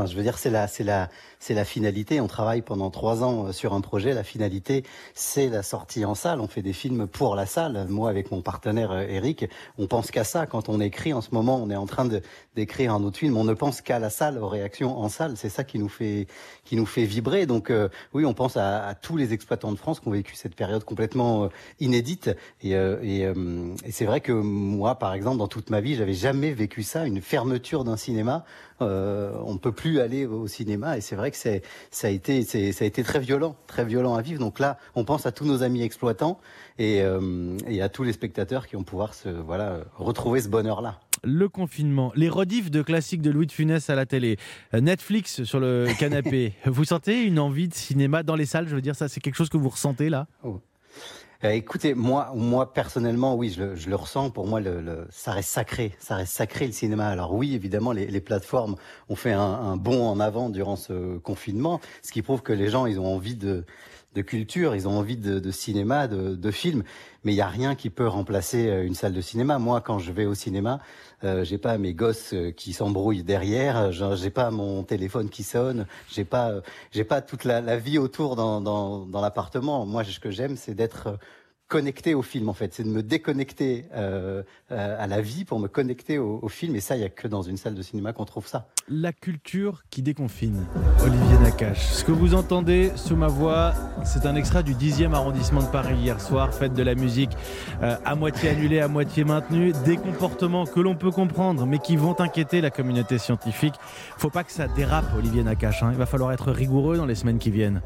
c'est la finalité. On travaille pendant 3 ans sur un projet. La finalité, c'est la sortie en salle. On fait des films pour la salle. Moi, avec mon partenaire Eric, on pense qu'à ça. Quand on écrit en ce moment, on est en train d'écrire un autre film. On ne pense qu'à la salle, aux réactions en salle. C'est ça qui nous fait vibrer. Donc oui, on pense à tous les exploitants de France qui ont vécu cette période complètement inédite. Et c'est vrai que moi, par exemple, dans toute ma vie, j'avais jamais vécu ça, une fermeture d'un cinéma. On ne peut plus aller au cinéma et c'est vrai que ça a été très violent à vivre. Donc là, on pense à tous nos amis exploitants et à tous les spectateurs qui vont pouvoir retrouver ce bonheur-là. Le confinement, les rediffs de classiques de Louis de Funès à la télé, Netflix sur le canapé. Vous sentez une envie de cinéma dans les salles ? Je veux dire, ça, c'est quelque chose que vous ressentez là ? Écoutez, moi personnellement, oui, je le ressens. Pour moi, ça reste sacré le cinéma. Alors oui, évidemment, les plateformes ont fait un bond en avant durant ce confinement, ce qui prouve que les gens, ils ont envie de culture, ils ont envie de cinéma, de films, mais il y a rien qui peut remplacer une salle de cinéma. Moi, quand je vais au cinéma, j'ai pas mes gosses qui s'embrouillent derrière, j'ai pas mon téléphone qui sonne, j'ai pas toute la vie autour dans l'appartement. Moi, ce que j'aime, c'est d'être connecté au film, en fait. C'est de me déconnecter à la vie pour me connecter au film. Et ça, il n'y a que dans une salle de cinéma qu'on trouve ça. La culture qui déconfine. Olivier Nakache. Ce que vous entendez sous ma voix, c'est un extrait du 10e arrondissement de Paris hier soir. Fête de la musique à moitié annulée, à moitié maintenue. Des comportements que l'on peut comprendre, mais qui vont inquiéter la communauté scientifique. Faut pas que ça dérape, Olivier Nakache. Il va falloir être rigoureux dans les semaines qui viennent.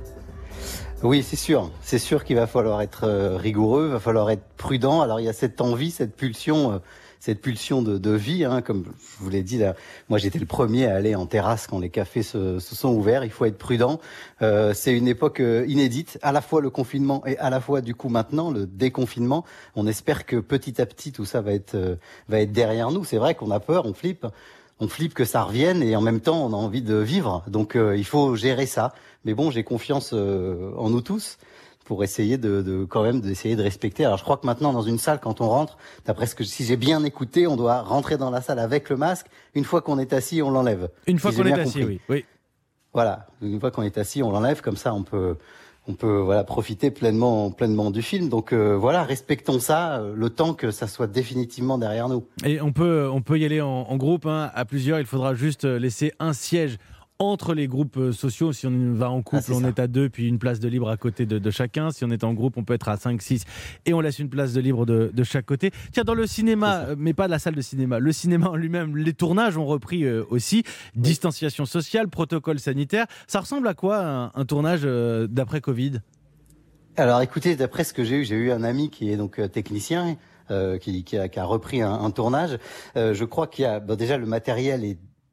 Oui, c'est sûr qu'il va falloir être rigoureux, il va falloir être prudent. Alors il y a cette envie, cette pulsion, cette pulsion de vie, hein, comme je vous l'ai dit là. Moi, j'étais le premier à aller en terrasse quand les cafés se sont ouverts. Il faut être prudent. C'est une époque inédite, à la fois le confinement et à la fois du coup maintenant le déconfinement. On espère que petit à petit tout ça va être derrière nous. C'est vrai qu'on a peur, on flippe que ça revienne et en même temps on a envie de vivre. Donc il faut gérer ça. Mais bon, j'ai confiance en nous tous pour essayer quand même d'essayer de respecter. Alors je crois que maintenant dans une salle, quand on rentre, d'après si j'ai bien écouté, on doit rentrer dans la salle avec le masque. Une fois qu'on est assis, on l'enlève. Une fois qu'on est assis, oui. Voilà, une fois qu'on est assis, on l'enlève. Comme ça, on peut voilà profiter pleinement du film. Donc voilà, respectons ça le temps que ça soit définitivement derrière nous. Et on peut y aller en groupe, hein, à plusieurs. Il faudra juste laisser un siège entre les groupes sociaux. Si on va en couple, on est à 2, puis une place de libre à côté de chacun. Si on est en groupe, on peut être à 5, 6 et on laisse une place de libre de chaque côté. Tiens, dans le cinéma, mais pas la salle de cinéma, le cinéma en lui-même, les tournages ont repris aussi. Distanciation sociale, protocole sanitaire. Ça ressemble à quoi un tournage d'après Covid ? Alors écoutez, d'après ce que j'ai eu un ami qui est donc technicien, qui a repris un tournage. Je crois qu'il y a déjà le matériel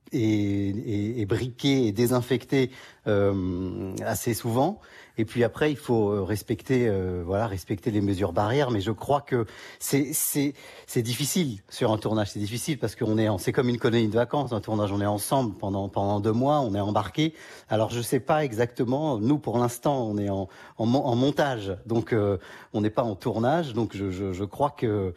est briqué et désinfecté assez souvent, et puis après il faut respecter les mesures barrières. Mais je crois que c'est difficile sur un tournage, c'est difficile parce qu'on c'est comme une colonie de vacances, un tournage, on est ensemble pendant 2 mois, on est embarqués. Alors je sais pas exactement, nous pour l'instant on est en montage, donc on n'est pas en tournage, donc je crois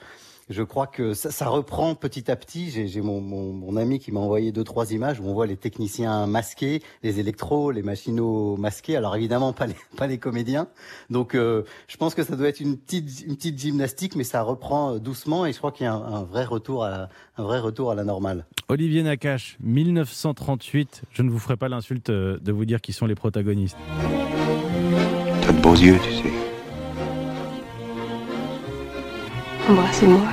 que ça reprend petit à petit. J'ai mon ami qui m'a envoyé 2-3 images où on voit les techniciens masqués, les électros, les machinos masqués. Alors évidemment pas les comédiens. Donc je pense que ça doit être une petite gymnastique, mais ça reprend doucement et je crois qu'il y a un vrai retour à la normale. Olivier Nakache, 1938. Je ne vous ferai pas l'insulte de vous dire qui sont les protagonistes. T'as de beaux yeux, tu sais. Embrassez-moi.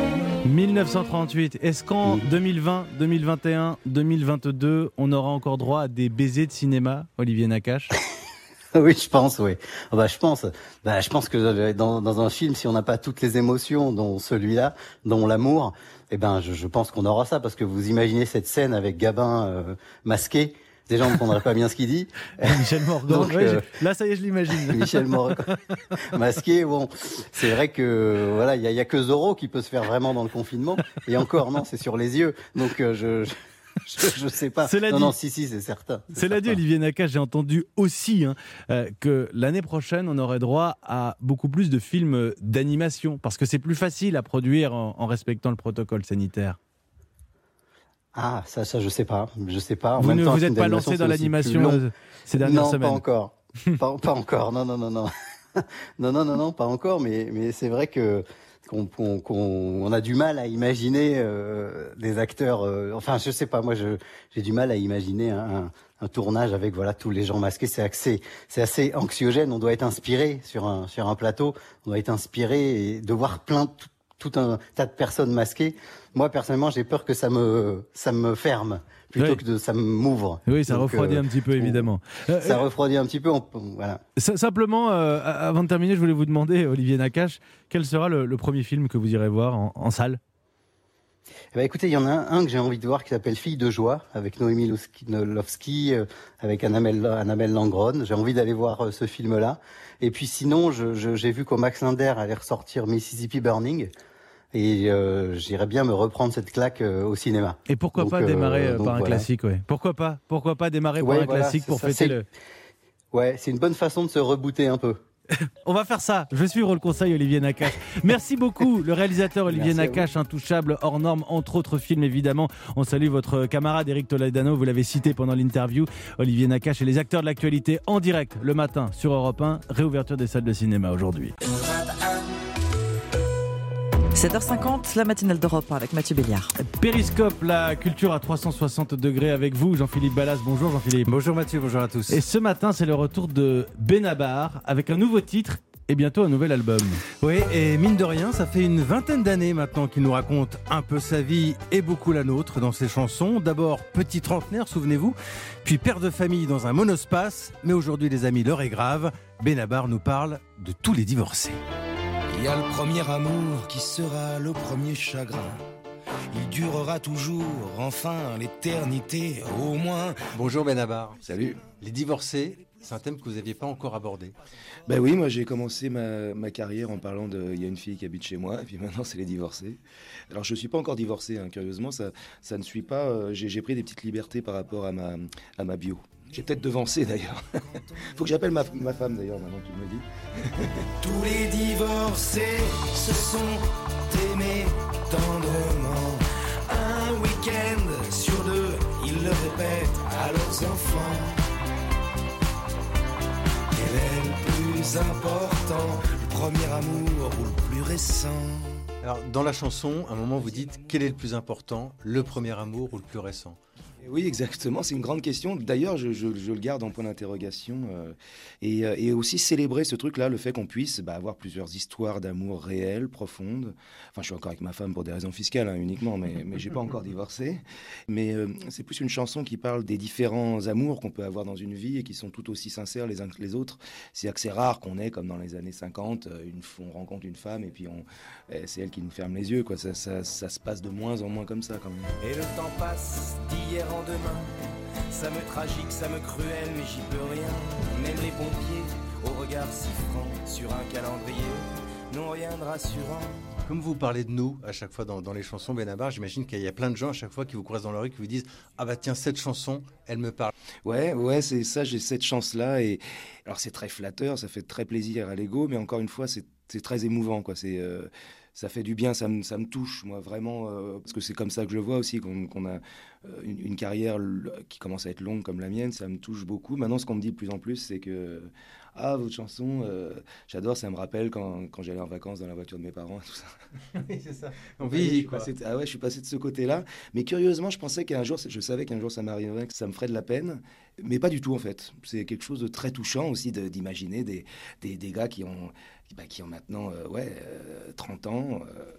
1938. Est-ce qu'en 2020, 2021, 2022, on aura encore droit à des baisers de cinéma, Olivier Nakache ? Oui, je pense, oui. Je pense que dans un film, si on n'a pas toutes les émotions, dont celui-là, dont l'amour, je pense qu'on aura ça, parce que vous imaginez cette scène avec Gabin masqué. Déjà, on ne comprendrait pas bien ce qu'il dit. Michel Morgan. Donc, là, ça y est, je l'imagine. Michel Morgan masqué. Bon, c'est vrai que voilà, il y a que Zorro qui peut se faire vraiment dans le confinement. Et encore, non, c'est sur les yeux. Donc je sais pas. Non, si, c'est certain. Cela dit, Olivier Nakache, j'ai entendu aussi que l'année prochaine, on aurait droit à beaucoup plus de films d'animation, parce que c'est plus facile à produire en respectant le protocole sanitaire. Ah, ça, je sais pas. Vous n'êtes pas lancé dans l'animation ces dernières semaines ? Non, pas encore. pas encore. Non. Non, pas encore. Mais c'est vrai qu'on a du mal à imaginer des acteurs. Enfin, je sais pas. Moi, j'ai du mal à imaginer un tournage avec tous les gens masqués. C'est assez anxiogène. On doit être inspiré sur un plateau. On doit être inspiré et de voir tout un tas de personnes masquées. Moi, personnellement, j'ai peur que ça me ferme plutôt que ça m'ouvre. Oui, ça refroidit un petit peu, évidemment. Ça refroidit un petit peu, voilà. Simplement, avant de terminer, je voulais vous demander, Olivier Nakache, quel sera le premier film que vous irez voir en salle ? Écoutez, il y en a un que j'ai envie de voir qui s'appelle Fille de joie, avec Noémie Lovski, avec Annabelle Langron. J'ai envie d'aller voir ce film-là. Et puis sinon, j'ai vu qu'au Max Linder allait ressortir Mississippi Burning. Et j'irais bien me reprendre cette claque au cinéma. Et pourquoi pas démarrer par un classique, ouais. Pourquoi pas démarrer par un classique pour fêter le... Ouais, c'est une bonne façon de se rebooter un peu. On va faire ça. Je vais suivre le conseil, Olivier Nakache. Merci beaucoup, le réalisateur Olivier Nakache, intouchable, hors norme, entre autres films évidemment. On salue votre camarade Eric Toledano, vous l'avez cité pendant l'interview. Olivier Nakache et les acteurs de l'actualité en direct le matin sur Europe 1. Réouverture des salles de cinéma aujourd'hui. 7h50, la matinale d'Europe 1 avec Mathieu Béliard. Périscope, la culture à 360 degrés avec vous, Jean-Philippe Ballas. Bonjour Jean-Philippe. Bonjour Mathieu, bonjour à tous. Et ce matin, c'est le retour de Benabar avec un nouveau titre et bientôt un nouvel album. Oui, et mine de rien, ça fait une vingtaine d'années maintenant qu'il nous raconte un peu sa vie et beaucoup la nôtre dans ses chansons. D'abord petit trentenaire, souvenez-vous, puis père de famille dans un monospace. Mais aujourd'hui, les amis, l'heure est grave. Benabar nous parle de tous les divorcés. Il y a le premier amour qui sera le premier chagrin. il durera toujours, enfin l'éternité au moins. Bonjour Benabar. Salut. Les divorcés, c'est un thème que vous n'aviez pas encore abordé. Ben oui, moi j'ai commencé ma carrière en parlant il y a une fille qui habite chez moi, et puis maintenant c'est les divorcés. Alors je ne suis pas encore divorcé, hein, curieusement, ça ne suit pas, j'ai pris des petites libertés par rapport à ma bio. J'ai peut-être devancé d'ailleurs. Faut que j'appelle ma femme d'ailleurs, maintenant que tu me le dis. Tous les divorcés se sont aimés tendrement. Un week-end sur deux, ils le répètent à leurs enfants. Quel est le plus important, le premier amour ou le plus récent? Alors, dans la chanson, à un moment, vous dites quel est le plus important, le premier amour ou le plus récent? Oui, exactement, c'est une grande question. D'ailleurs, je le garde en point d'interrogation. Et aussi célébrer ce truc-là, le fait qu'on puisse avoir plusieurs histoires d'amour réelles, profondes. Enfin, je suis encore avec ma femme pour des raisons fiscales, hein, uniquement, mais j'ai pas encore divorcé. Mais c'est plus une chanson qui parle des différents amours qu'on peut avoir dans une vie et qui sont tout aussi sincères les uns que les autres. C'est-à-dire que c'est rare qu'on ait, comme dans les années 50, on rencontre une femme et puis c'est elle qui nous ferme les yeux, quoi. Ça se passe de moins en moins comme ça, quand même. Et le temps passe d'hier en demain, ça me tragique, ça me cruel, mais j'y peux rien. Même les pompiers, au regard si franc, sur un calendrier, n'ont rien de rassurant. Comme vous parlez de nous à chaque fois dans les chansons, Benabar, j'imagine qu'il y a plein de gens à chaque fois qui vous croisent dans la rue qui vous disent « Ah bah tiens, cette chanson, elle me parle ». Ouais, c'est ça, j'ai cette chance-là. Et alors c'est très flatteur, ça fait très plaisir à l'ego, mais encore une fois, c'est très émouvant, quoi. Ça fait du bien, ça me touche, moi, vraiment, parce que c'est comme ça que je le vois aussi, qu'on a une carrière qui commence à être longue comme la mienne, ça me touche beaucoup. Maintenant, ce qu'on me dit de plus en plus, c'est que « Ah, votre chanson, j'adore, ça me rappelle quand j'allais en vacances dans la voiture de mes parents, et tout ça. » Oui, c'est ça. Oui, quoi. Je suis passé de ce côté-là. Mais curieusement, je savais qu'un jour ça m'arriverait, que ça me ferait de la peine. Mais pas du tout, en fait. C'est quelque chose de très touchant aussi d'imaginer des gars qui ont maintenant 30 ans.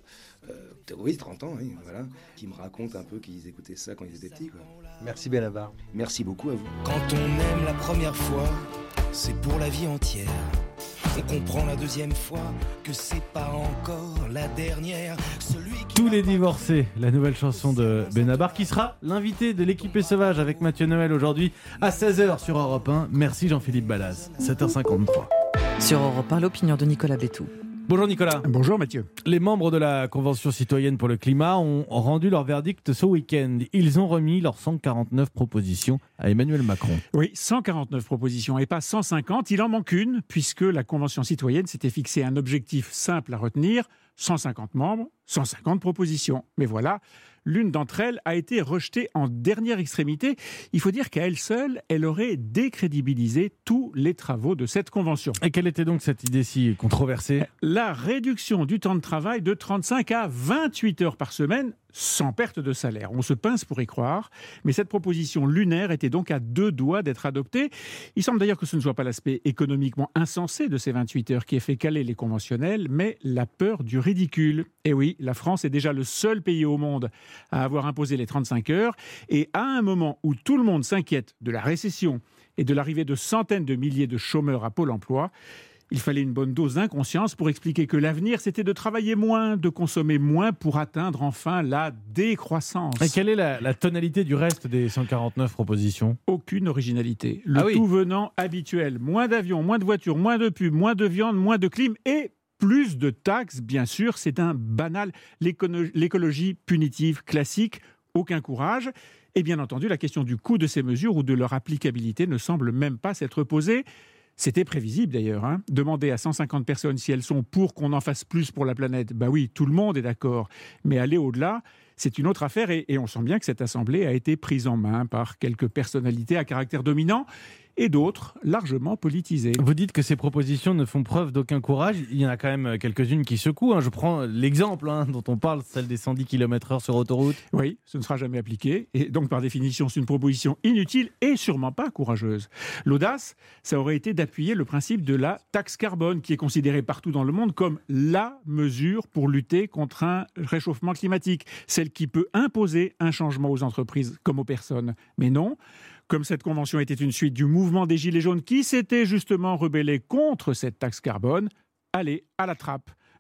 30 ans, oui, voilà. Qui me racontent un peu qu'ils écoutaient ça quand ils étaient petits, quoi. Merci Benabar. Merci beaucoup à vous. Quand on aime la première fois, c'est pour la vie entière. On comprend la deuxième fois que c'est pas encore la dernière. Tous les divorcés, la nouvelle chanson de Benabar qui sera l'invité de l'équipée sauvage avec Mathieu Noël aujourd'hui à 16h sur Europe 1. Merci Jean-Philippe Balaz, 7h53. Sur Europe 1, l'opinion de Nicolas Bétou. Bonjour Nicolas. Bonjour Mathieu. Les membres de la Convention citoyenne pour le climat ont rendu leur verdict ce week-end. Ils ont remis leurs 149 propositions à Emmanuel Macron. Oui, 149 propositions et pas 150. Il en manque une puisque la Convention citoyenne s'était fixé un objectif simple à retenir. 150 membres, 150 propositions. Mais voilà, l'une d'entre elles a été rejetée en dernière extrémité. Il faut dire qu'à elle seule, elle aurait décrédibilisé tous les travaux de cette convention. Et quelle était donc cette idée si controversée ? La réduction du temps de travail de 35 à 28 heures par semaine, sans perte de salaire. On se pince pour y croire, mais cette proposition lunaire était donc à deux doigts d'être adoptée. Il semble d'ailleurs que ce ne soit pas l'aspect économiquement insensé de ces 28 heures qui ait fait caler les conventionnels, mais la peur du ridicule. Et oui, la France est déjà le seul pays au monde à avoir imposé les 35 heures, et à un moment où tout le monde s'inquiète de la récession et de l'arrivée de centaines de milliers de chômeurs à Pôle emploi, il fallait une bonne dose d'inconscience pour expliquer que l'avenir, c'était de travailler moins, de consommer moins pour atteindre enfin la décroissance. Et quelle est la tonalité du reste des 149 propositions ? Aucune originalité. Le tout venant habituel. Moins d'avions, moins de voitures, moins de pubs, moins de viande, moins de clim et plus de taxes, bien sûr. C'est un banal. L'écologie punitive classique, aucun courage. Et bien entendu, la question du coût de ces mesures ou de leur applicabilité ne semble même pas s'être posée. C'était prévisible d'ailleurs. Demander à 150 personnes si elles sont pour qu'on en fasse plus pour la planète, bah oui, tout le monde est d'accord. Mais aller au-delà, c'est une autre affaire et on sent bien que cette assemblée a été prise en main par quelques personnalités à caractère dominant et d'autres largement politisées. Vous dites que ces propositions ne font preuve d'aucun courage. Il y en a quand même quelques-unes qui secouent. Je prends l'exemple dont on parle, celle des 110 km/h sur autoroute. Oui, ce ne sera jamais appliqué. Et donc, par définition, c'est une proposition inutile et sûrement pas courageuse. L'audace, ça aurait été d'appuyer le principe de la taxe carbone, qui est considérée partout dans le monde comme la mesure pour lutter contre un réchauffement climatique. Celle qui peut imposer un changement aux entreprises comme aux personnes. Mais non. Comme cette convention était une suite du mouvement des Gilets jaunes qui s'était justement rebellé contre cette taxe carbone, allez, à la trappe.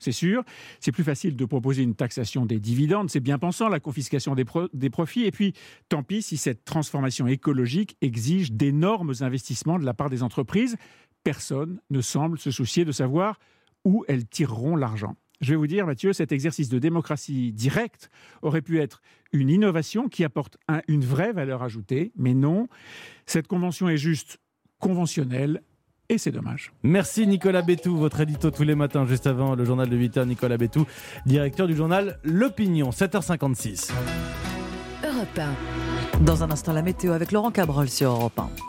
c'est sûr. C'est plus facile de proposer une taxation des dividendes, c'est bien pensant, la confiscation des profits. Et puis, tant pis si cette transformation écologique exige d'énormes investissements de la part des entreprises. Personne ne semble se soucier de savoir où elles tireront l'argent. Je vais vous dire, Mathieu, cet exercice de démocratie directe aurait pu être une innovation qui apporte une vraie valeur ajoutée, mais non, cette convention est juste conventionnelle et c'est dommage. Merci Nicolas Bétou, votre édito tous les matins, juste avant le journal de 8h. Nicolas Bétou, directeur du journal L'Opinion, 7h56. Europe 1. Dans un instant, la météo avec Laurent Cabrol sur Europe 1.